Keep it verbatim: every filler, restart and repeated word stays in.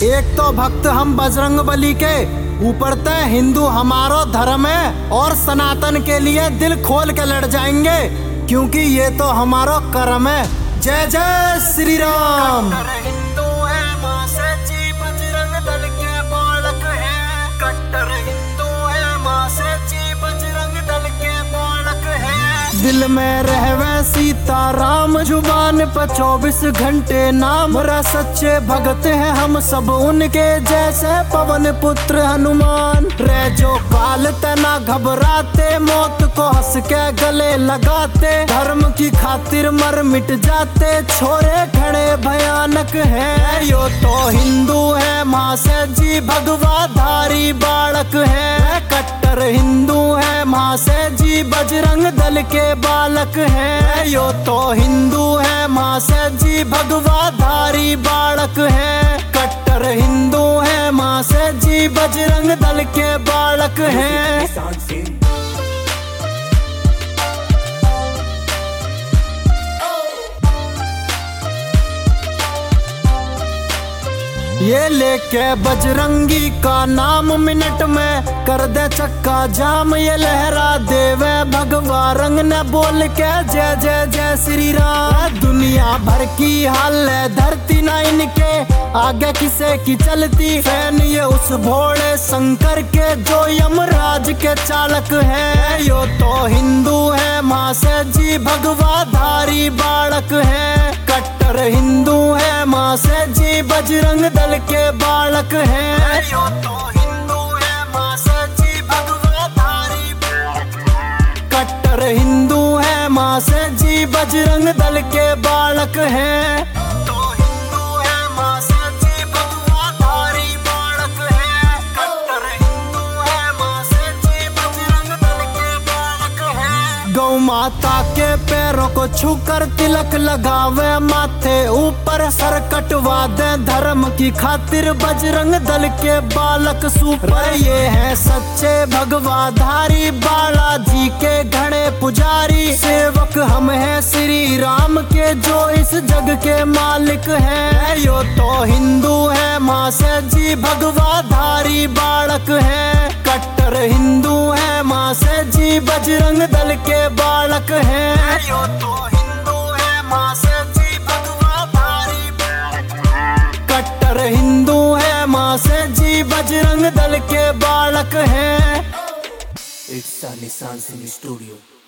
एक तो भक्त हम बजरंग बली के, ऊपर तय हिंदू हमारो धर्म है और सनातन के लिए दिल खोल के लड़ जाएंगे, क्योंकि ये तो हमारो कर्म है। जय जय श्री राम। हिंदू है मां से जी बजरंग दल के बालक है, कट्टर हिंदू है मां से जी बजरंग दल के बालक है। दिल में रहवे सीता राम, जुबान पर चौबीस घंटे नाम। रा सच्चे भगत हैं हम सब उनके, जैसे पवन पुत्र हनुमान। रे जो काल तना घबराते, मौत को हंस के गले लगाते। धर्म की खातिर मर मिट जाते, छोरे खड़े भयानक है। यो तो हिंदू है मां से जी भगवा धारी बालक है। कट्टर हिंदू है मां से जी बजरंग दल के बालक है। यो तो हिंदू है मां से जी भगवा धारी बालक है। कट्टर हिंदू है मां से जी बजरंग दल के बालक है। ये लेके बजरंगी का नाम, मिनट में कर दे चक्का जाम। ये लहरा देवे भगवा रंग न बोल के जय जय जय श्री राम। दुनिया भर की हाल है धरती ना इनके, आगे किसे की चलती। फैन ये उस भोले शंकर के, जो यमराज के चालक है। यो तो हिंदू है मां से जी भगवा धारी बालक है। कट्टर हिंदू है मां से जी बजरंग दल के बालक है। यो तो हिंदू है मां से जी भगवा धारी बालक है। कट्टर हिंदू है मां से जी बजरंग दल के बालक है। तो हिंदू है मां से जी भगवा धारी बालक है। कट्टर हिंदू है मां से जी बजरंग दल के बालक है। गौ माता के पैरों को छूकर तिलक लगावे माथे ऊपर, सर कटवा दे धर्म की खातिर बजरंग दल के बालक सुपर। ये है सच्चे भगवाधारी बालाजी के घड़े पुजारी। सेवक हम हैं श्री राम के, जो इस जग के मालिक हैं। यो तो हिंदू है मां से जी भगवाधारी बालक है। कट्टर हिंदू है मां से जी बजरंग दल के बालक है। यो तो हिंदू है मां से जी भगवाधारी बालक है। कट्टर हिंदू है मां से जी बजरंग दल के बालक है। It's Sunny Sun Singh Studio.